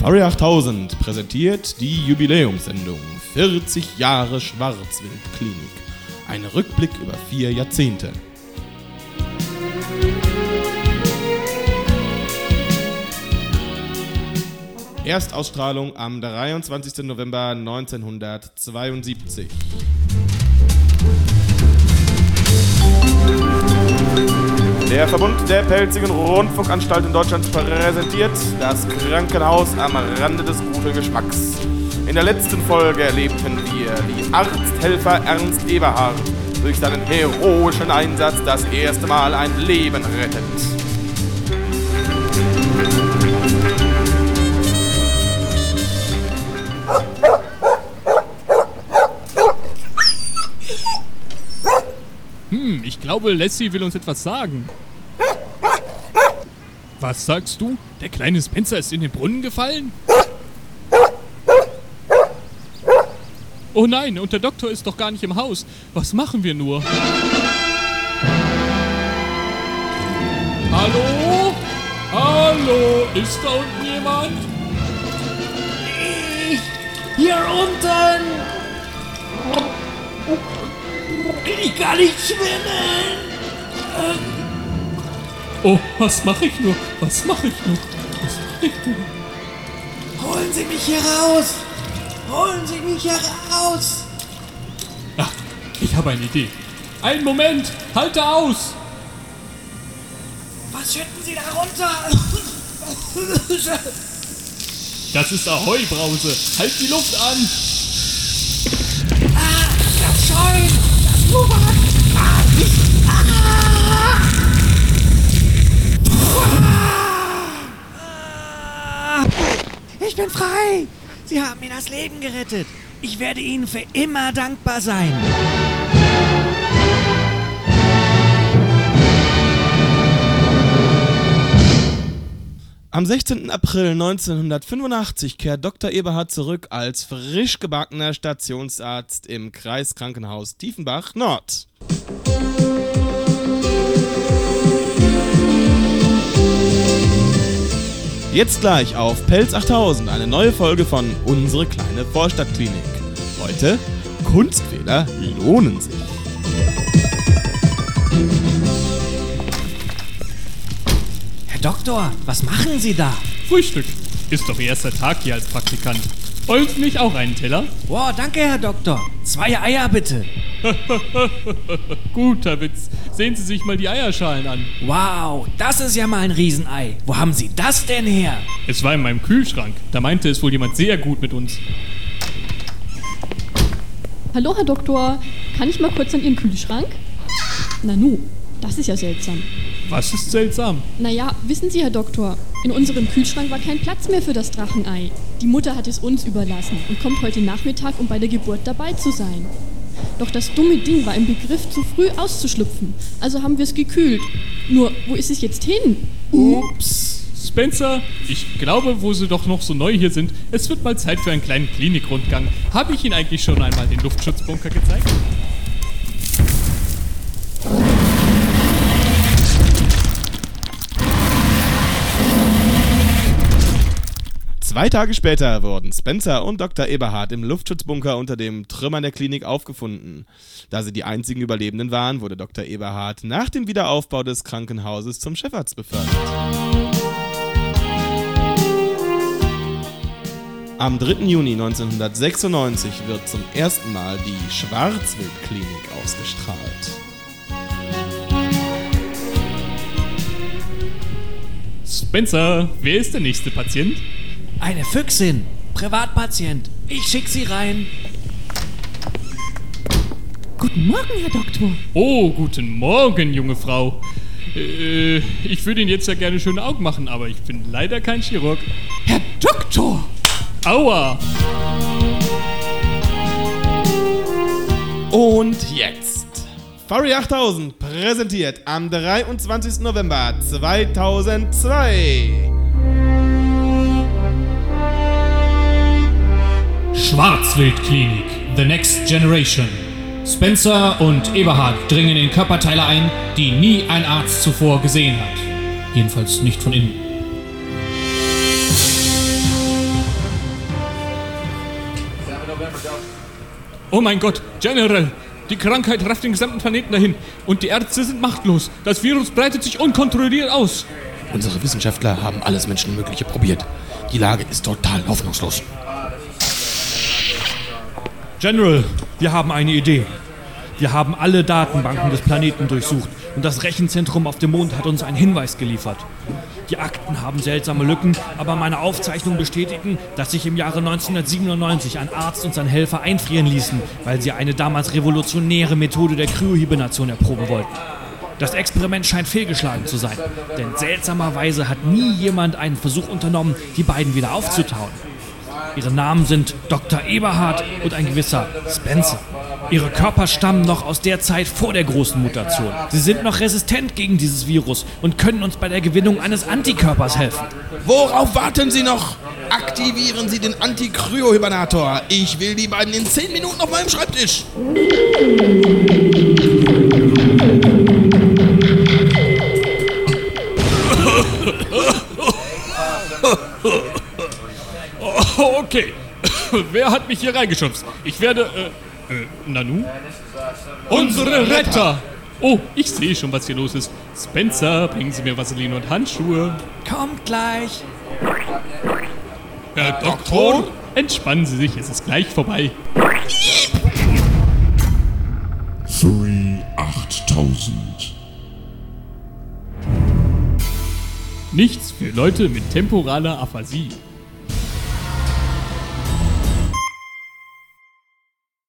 Furry 8000 präsentiert die Jubiläumssendung 40 Jahre Schwarzwildklinik. Ein Rückblick über 4 Jahrzehnte. Erstausstrahlung am 23. November 1972. Der Verbund der Pelzigen Rundfunkanstalt in Deutschland präsentiert das Krankenhaus am Rande des guten Geschmacks. In der letzten Folge erlebten wir, wie Arzthelfer Ernst Eberhard durch seinen heroischen Einsatz das erste Mal ein Leben rettet. Ich glaube, Lassie will uns etwas sagen. Was sagst du? Der kleine Spencer ist in den Brunnen gefallen? Oh nein, und der Doktor ist doch gar nicht im Haus. Was machen wir nur? Hallo? Hallo? Ist da unten jemand? Hier unten! Ich kann nicht schwimmen! Oh, was mache ich nur? Was mache ich nur? Was mache ich nur? Holen Sie mich hier raus! Holen Sie mich hier raus! Ach, ich habe eine Idee. Einen Moment! Halte aus! Was schütten Sie da runter? Das ist Ahoi-Brause. Halt die Luft an! Das Scheun! Das Blubbern! Ich bin frei! Sie haben mir das Leben gerettet. Ich werde Ihnen für immer dankbar sein. Am 16. April 1985 kehrt Dr. Eberhard zurück als frisch gebackener Stationsarzt im Kreiskrankenhaus Tiefenbach Nord. Jetzt gleich auf Pelz 8000 eine neue Folge von Unsere kleine Vorstadtklinik. Heute: Kunstfehler lohnen sich. Herr Doktor, was machen Sie da? Frühstück. Ist doch Ihr erster Tag hier als Praktikant. Wollen Sie nicht auch einen Teller? Wow, danke, Herr Doktor. 2 Eier bitte. Guter Witz. Sehen Sie sich mal die Eierschalen an. Wow, das ist ja mal ein Riesenei. Wo haben Sie das denn her? Es war in meinem Kühlschrank. Da meinte es wohl jemand sehr gut mit uns. Hallo, Herr Doktor. Kann ich mal kurz an Ihren Kühlschrank? Nanu, das ist ja seltsam. Was ist seltsam? Naja, wissen Sie, Herr Doktor, in unserem Kühlschrank war kein Platz mehr für das Drachenei. Die Mutter hat es uns überlassen und kommt heute Nachmittag, um bei der Geburt dabei zu sein. Doch das dumme Ding war im Begriff, zu früh auszuschlüpfen. Also haben wir es gekühlt. Nur, wo ist es jetzt hin? Ups. Spencer, ich glaube, wo Sie doch noch so neu hier sind, es wird mal Zeit für einen kleinen Klinikrundgang. Habe ich Ihnen eigentlich schon einmal den Luftschutzbunker gezeigt? 2 Tage später wurden Spencer und Dr. Eberhard im Luftschutzbunker unter dem Trümmern der Klinik aufgefunden. Da sie die einzigen Überlebenden waren, wurde Dr. Eberhard nach dem Wiederaufbau des Krankenhauses zum Chefarzt befördert. Am 3. Juni 1996 wird zum ersten Mal die Schwarzwildklinik ausgestrahlt. Spencer, wer ist der nächste Patient? Eine Füchsin. Privatpatient. Ich schick sie rein. Guten Morgen, Herr Doktor. Oh, guten Morgen, junge Frau. Ich würde Ihnen jetzt ja gerne schöne Augen machen, aber ich bin leider kein Chirurg. Herr Doktor! Aua! Und jetzt. Furry 8000 präsentiert am 23. November 2002 Schwarzwildklinik, The Next Generation. Spencer und Eberhard dringen in Körperteile ein, die nie ein Arzt zuvor gesehen hat. Jedenfalls nicht von innen. Oh mein Gott, General! Die Krankheit rafft den gesamten Planeten dahin und die Ärzte sind machtlos. Das Virus breitet sich unkontrolliert aus. Unsere Wissenschaftler haben alles Menschenmögliche probiert. Die Lage ist total hoffnungslos. General, wir haben eine Idee. Wir haben alle Datenbanken des Planeten durchsucht und das Rechenzentrum auf dem Mond hat uns einen Hinweis geliefert. Die Akten haben seltsame Lücken, aber meine Aufzeichnungen bestätigen, dass sich im Jahre 1997 ein Arzt und sein Helfer einfrieren ließen, weil sie eine damals revolutionäre Methode der Kryohibernation erproben wollten. Das Experiment scheint fehlgeschlagen zu sein, denn seltsamerweise hat nie jemand einen Versuch unternommen, die beiden wieder aufzutauen. Ihre Namen sind Dr. Eberhard und ein gewisser Spencer. Ihre Körper stammen noch aus der Zeit vor der großen Mutation. Sie sind noch resistent gegen dieses Virus und können uns bei der Gewinnung eines Antikörpers helfen. Worauf warten Sie noch? Aktivieren Sie den Antikryohibernator. Ich will die beiden in 10 Minuten auf meinem Schreibtisch. Okay, wer hat mich hier reingeschubst? Ich werde, Nanu? Unsere Retter! Oh, ich sehe schon, was hier los ist. Spencer, bringen Sie mir Vaseline und Handschuhe. Kommt gleich. Herr Doktor? Entspannen Sie sich, es ist gleich vorbei. Fury 8000. Nichts für Leute mit temporaler Aphasie.